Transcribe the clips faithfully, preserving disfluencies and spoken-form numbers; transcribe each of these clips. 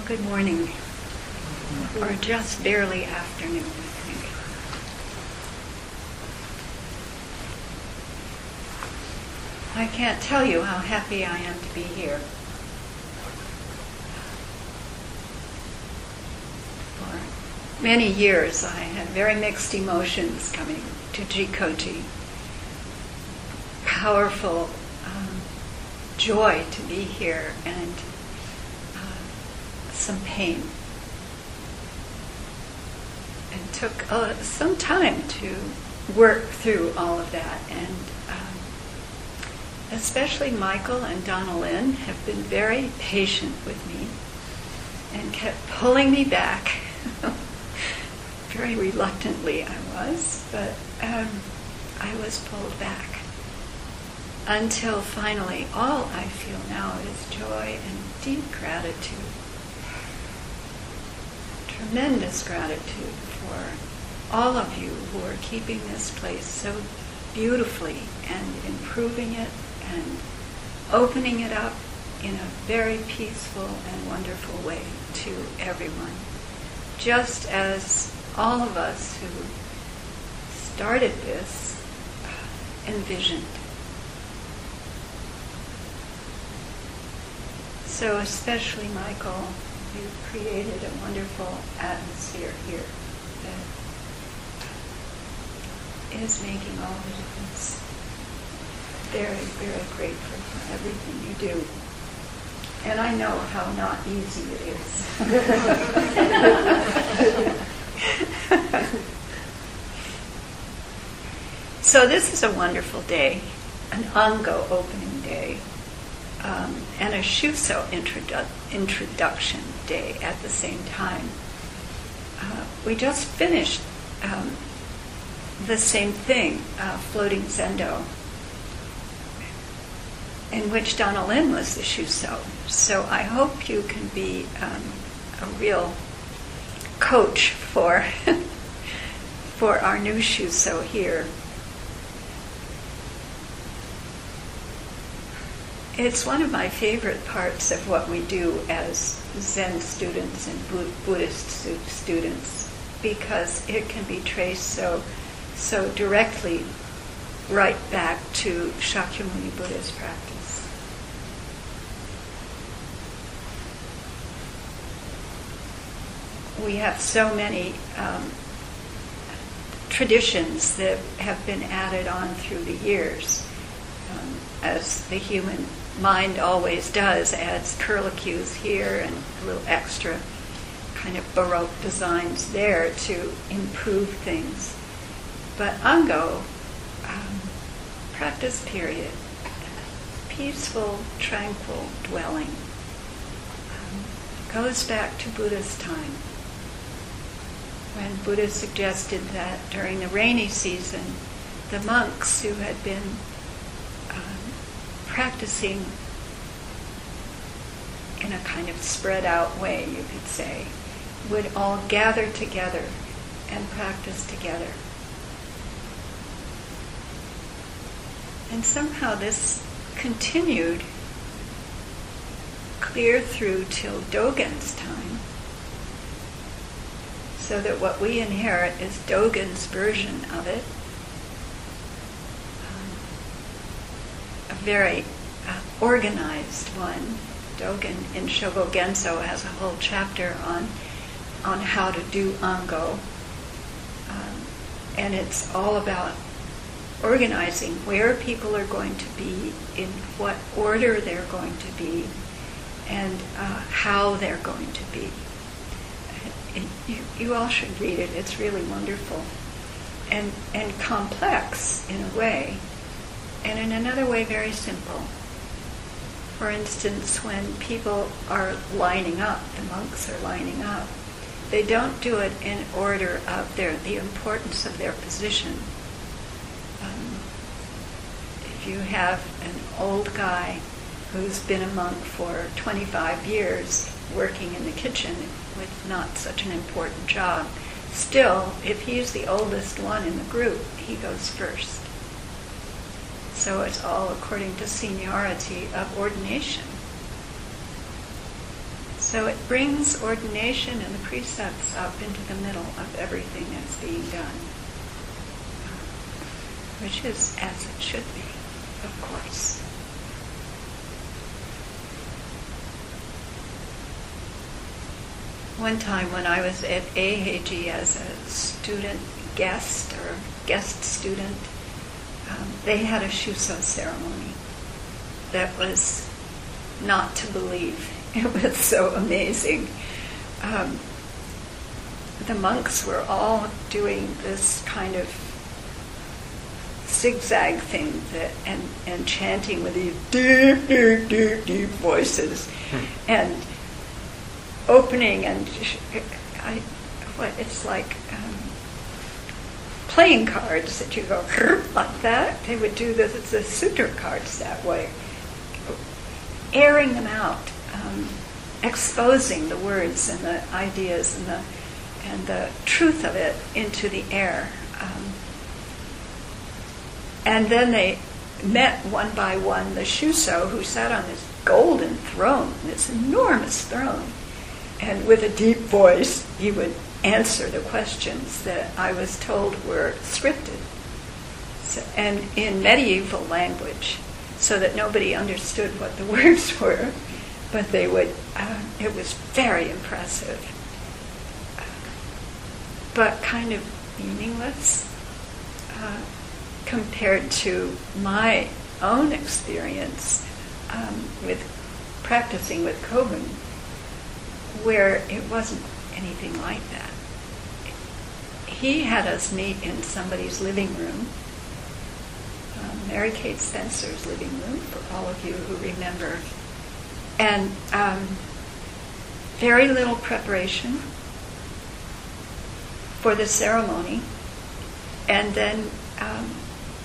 Well, good morning, or just barely afternoon, I think. I can't tell you how happy I am to be here. For many years, I had very mixed emotions coming to Jikoji. Powerful um, joy to be here, and some pain. And took uh, some time to work through all of that. And um, especially Michael and Donna Lynn have been very patient with me and kept pulling me back. Very reluctantly I was, but um, I was pulled back. Until finally all I feel now is joy and deep gratitude. Tremendous gratitude for all of you who are keeping this place so beautifully and improving it and opening it up in a very peaceful and wonderful way to everyone. Just as all of us who started this envisioned. So especially Michael, you've created a wonderful atmosphere here that is making all the difference. Very, very grateful for everything you do. And I know how not easy it is. So this is a wonderful day, an Ango opening day. Um, and a Shuso introdu- introduction day at the same time. Uh, we just finished um, the same thing, uh, Floating Zendo, in which Donna Lynn was the Shuso. So I hope you can be um, a real coach for for our new Shuso here. It's one of my favorite parts of what we do as Zen students and Buddhist students, because it can be traced so so directly right back to Shakyamuni Buddha's practice. We have so many um, traditions that have been added on through the years, um, as the human mind always does, adds curlicues here and a little extra kind of Baroque designs there to improve things. But Ango, um, practice period, peaceful, tranquil dwelling, um, goes back to Buddha's time, when Buddha suggested that during the rainy season, the monks who had been practicing in a kind of spread out way, you could say, would all gather together and practice together. And somehow this continued clear through till Dogen's time, so that what we inherit is Dogen's version of it. Very uh, organized one. Dogen in Shogo Genso has a whole chapter on on how to do Ango, um, and it's all about organizing where people are going to be, in what order they're going to be, and uh, how they're going to be. It, you, you all should read it. It's really wonderful and and complex in a way. And in another way, very simple. For instance, when people are lining up, the monks are lining up, they don't do it in order of their the importance of their position. Um, if you have an old guy who's been a monk for twenty-five years working in the kitchen with not such an important job, still, if he's the oldest one in the group, he goes first. So it's all according to seniority of ordination. So it brings ordination and the precepts up into the middle of everything that's being done, which is as it should be, of course. One time when I was at A H A G as a student guest or guest student, um, they had a Shuso ceremony that was not to believe. It was so amazing. Um, the monks were all doing this kind of zigzag thing that, and, and chanting with these deep, deep, deep, deep voices, hmm. and opening and I, what it's like um, playing cards that you go like that. They would do the, the sutra cards that way, airing them out. Um, exposing the words and the ideas and the and the truth of it into the air. Um, and then they met one by one the Shuso, who sat on this golden throne, this enormous throne, and with a deep voice he would answer the questions that I was told were scripted, so, and in medieval language, so that nobody understood what the words were. But they would, uh, it was very impressive, uh, but kind of meaningless uh, compared to my own experience um, with practicing with Kobun, where it wasn't anything like that. He had us meet in somebody's living room, um, Mary Kate Spencer's living room, for all of you who remember. And um, very little preparation for the ceremony. And then um,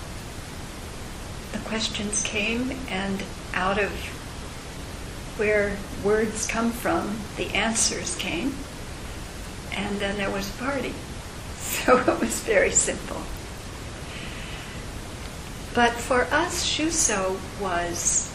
the questions came, and out of where words come from, the answers came. And then there was a party. So it was very simple. But for us, Shuso was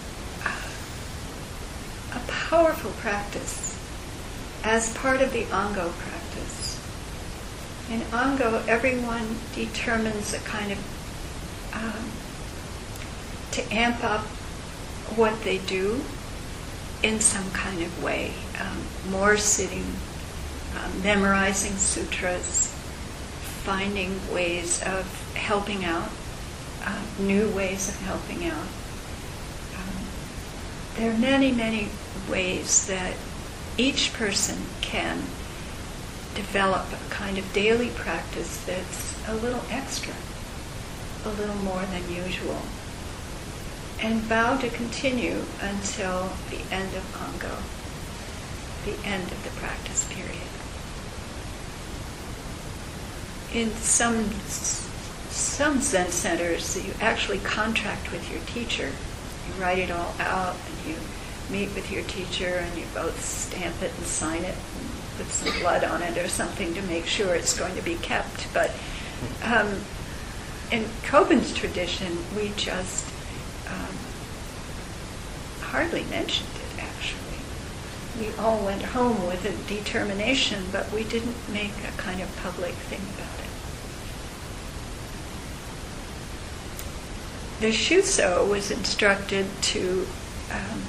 a powerful practice as part of the Ango practice. In Ango, everyone determines a kind of, um, to amp up what they do in some kind of way. Um, more sitting, um, memorizing sutras, finding ways of helping out, uh, new ways of helping out. Um, there are many, many ways that each person can develop a kind of daily practice that's a little extra, a little more than usual, and vow to continue until the end of Ango, the end of the practice period. In some some Zen centers, you actually contract with your teacher. You write it all out, and you meet with your teacher, and you both stamp it and sign it and put some blood on it or something to make sure it's going to be kept. But um, in Kobun's tradition, we just um, hardly mentioned it, actually. We all went home with a determination, but we didn't make a kind of public thing about it. The Shuso was instructed to um,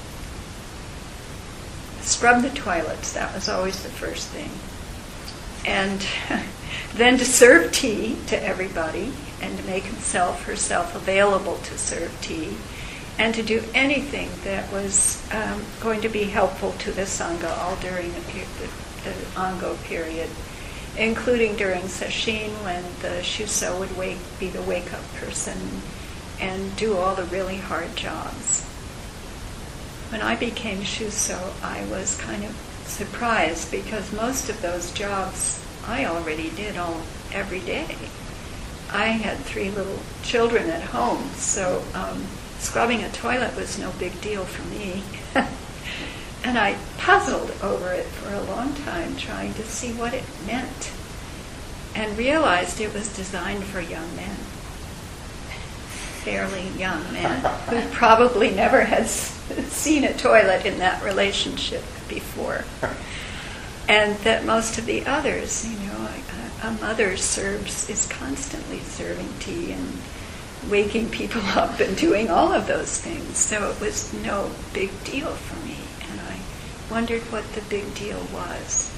scrub the toilets. That was always the first thing. And then to serve tea to everybody, and to make himself, herself available to serve tea, and to do anything that was um, going to be helpful to the Sangha all during the, per- the, the Ango period, including during Sesshin, when the Shuso would wake, be the wake-up person and do all the really hard jobs. When I became Shuso, I was kind of surprised, because most of those jobs I already did all every day. I had three little children at home, so um, scrubbing a toilet was no big deal for me. And I puzzled over it for a long time, trying to see what it meant, and realized it was designed for young men, fairly young men, who probably never had seen a toilet in that relationship before. And that most of the others, you know, a, a mother serves, is constantly serving tea and waking people up and doing all of those things. So it was no big deal for me. And I wondered what the big deal was.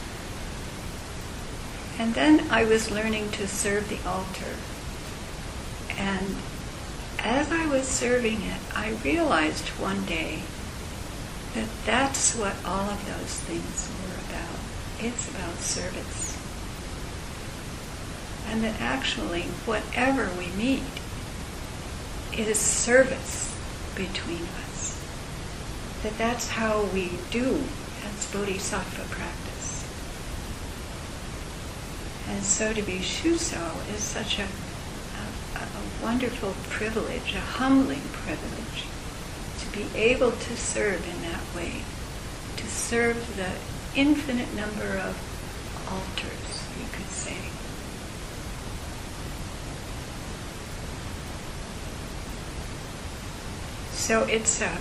And then I was learning to serve the altar. And as I was serving it, I realized one day that that's what all of those things were about. It's about service. And that actually, whatever we meet is service between us. That that's how we do as bodhisattva practice. And so to be Shuso is such a, a, a wonderful privilege, a humbling privilege, to be able to serve in that way, to serve the infinite number of altars, you could say. So it's a,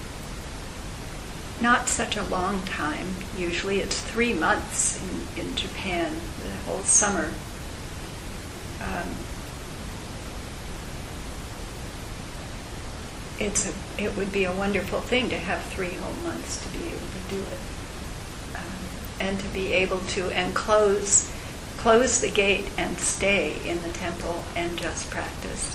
not such a long time. Usually it's three months in, in Japan, the whole summer. Um, it's a, it would be a wonderful thing to have three whole months to be able to do it. Um, and to be able to, and close, close the gate and stay in the temple and just practice.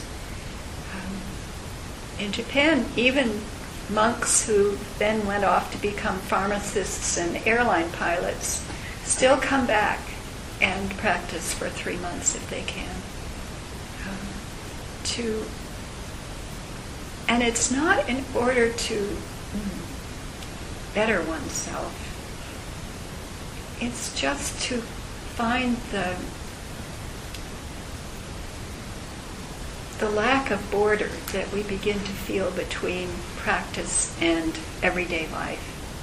In Japan, even monks who then went off to become pharmacists and airline pilots still come back and practice for three months if they can. Um, to, and it's not in order to better oneself. It's just to find the the lack of border that we begin to feel between practice and everyday life.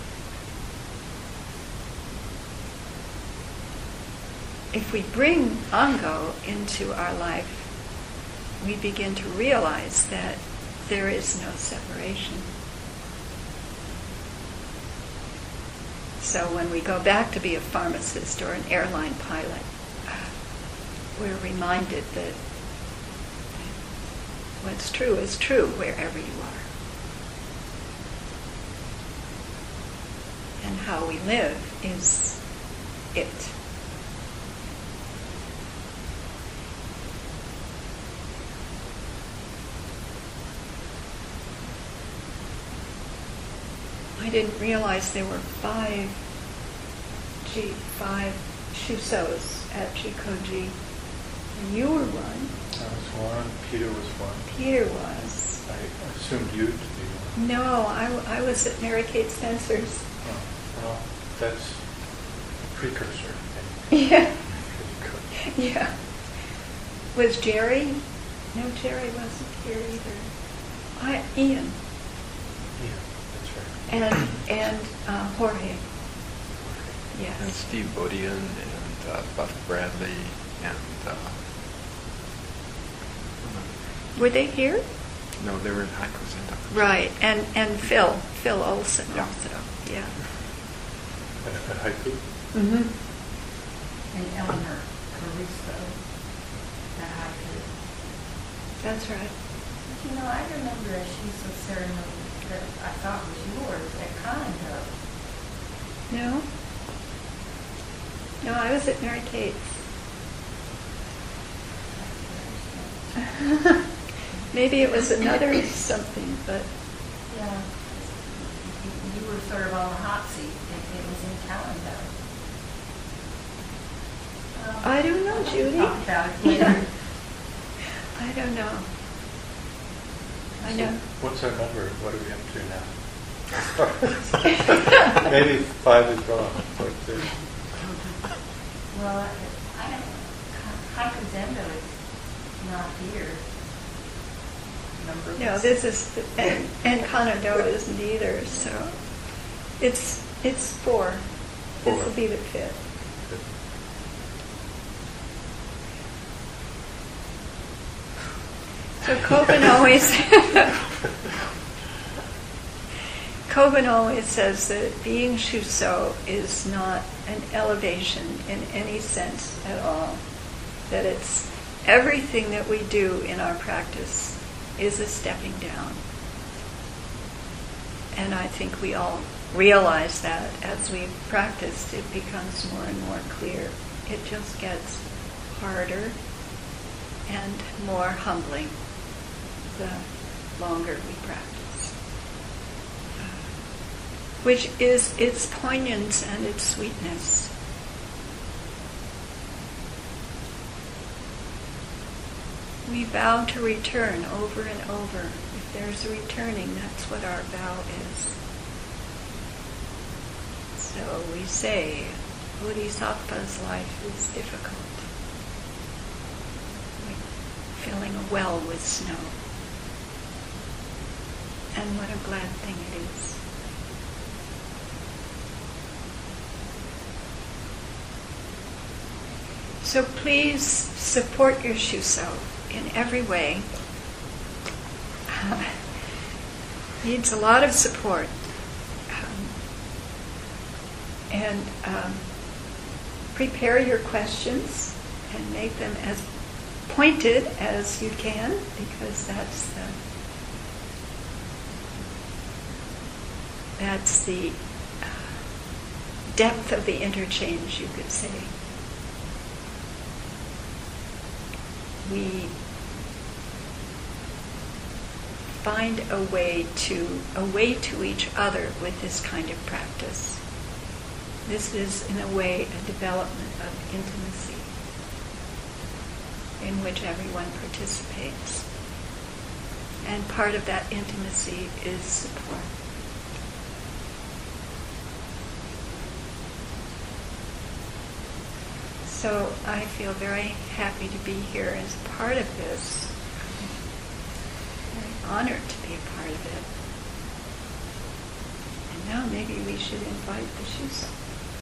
If we bring Ango into our life, we begin to realize that there is no separation. So when we go back to be a pharmacist or an airline pilot, uh, we're reminded that what's true is true wherever you are. And how we live is it. I didn't realize there were five, gee, five Shusos at Jikoji. And you were one. I was one. Peter was one. Peter was. I assumed you to be one. No, I, I was at Mary Kate Spencer's. Oh, well, that's a precursor. Yeah. Yeah. Was Jerry? No, Jerry wasn't here either. I, Ian. Yeah, that's right. And and uh, Jorge. Yes. And Steve Bodian and uh, Buff Bradley and. Uh, Were they here? No, they were in Haiku Center. Right, and and Phil, Phil Olson Yeah. also, yeah. At, at Haiku? Mm-hmm. And Eleanor Caristo at Haiku. That's right. You know, I remember a Shuso ceremony that I thought was yours at Condo. No? No, I was at Mary Kate's. Maybe it was another something, but... Yeah. You were sort of on the hot seat. It, it was in Calendar. Um, I don't know, Judy. We'll talk about it later. Yeah. I don't know. I know. So what's our number? What are we up to now? Maybe five is wrong. Or six. Well, I don't know. Haiku Zendo is not here. Number No, this is, and, and Kanado isn't either, so it's it's four. Four. This will be the fifth. So Koban always Koban always says that being Shuso is not an elevation in any sense at all. That it's everything that we do in our practice is a stepping down. And I think we all realize that as we've practiced, it becomes more and more clear. It just gets harder and more humbling the longer we practice. Which is its poignance and its sweetness. We vow to return over and over. If there's a returning, that's what our vow is. So we say, Bodhisattva's life is difficult. Like filling a well with snow. And what a glad thing it is. So please support your Shuso in every way. Uh, needs a lot of support. Um, and um, prepare your questions and make them as pointed as you can, because that's the that's the uh, depth of the interchange, you could say. We find a way to a way to each other with this kind of practice. This is, in a way, a development of intimacy in which everyone participates. And part of that intimacy is support. So I feel very happy to be here as part of this. Very honored to be a part of it. And now maybe we should invite the Shuso.